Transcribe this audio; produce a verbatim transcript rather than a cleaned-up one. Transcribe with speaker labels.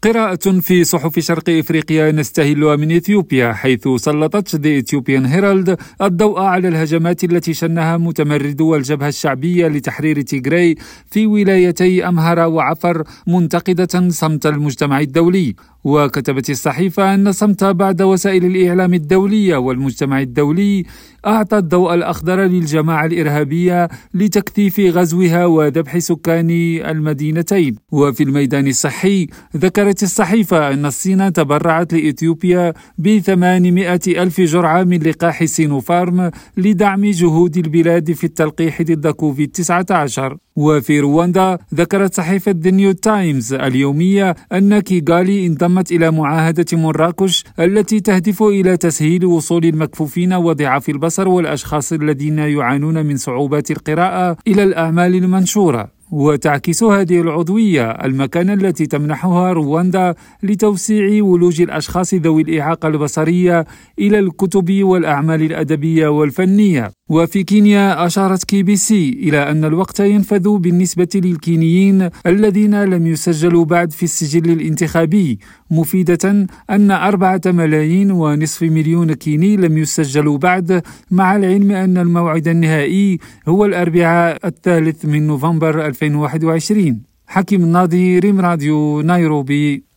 Speaker 1: قراءة في صحف شرق إفريقيا نستهلها من إثيوبيا، حيث سلطت The Ethiopian Herald الضوء على الهجمات التي شنها متمردو الجبهة الشعبية لتحرير تيغراي في ولايتي أمهرة وعفر، منتقدة صمت المجتمع الدولي. وكتبت الصحيفة أن صمت بعض وسائل الإعلام الدولية والمجتمع الدولي أعطى الضوء الأخضر للجماعة الإرهابية لتكثيف غزوها وذبح سكان المدينتين. وفي الميدان الصحي ذكرت الصحيفة أن الصين تبرعت لإثيوبيا بثمانمائة ألف جرعة من لقاح سينوفارم لدعم جهود البلاد في التلقيح ضد كوفيد تسعة عشر. وفي رواندا ذكرت صحيفة The New Times اليومية أن كيغالي انضمت إلى معاهدة مراكش التي تهدف إلى تسهيل وصول المكفوفين وضعاف البصر والأشخاص الذين يعانون من صعوبات القراءة إلى الأعمال المنشورة. وتعكس هذه العضوية المكانة التي تمنحها رواندا لتوسيع ولوج الأشخاص ذوي الإعاقة البصرية إلى الكتب والأعمال الأدبية والفنية. وفي كينيا أشارت كي بي سي إلى أن الوقت ينفذ بالنسبة للكينيين الذين لم يسجلوا بعد في السجل الانتخابي، مفيدة أن أربعة ملايين ونصف مليون كيني لم يسجلوا بعد، مع العلم أن الموعد النهائي هو الأربعاء الثالث من نوفمبر ألفين وواحد وعشرين. حكيم الناظر، ريم راديو، نيروبي.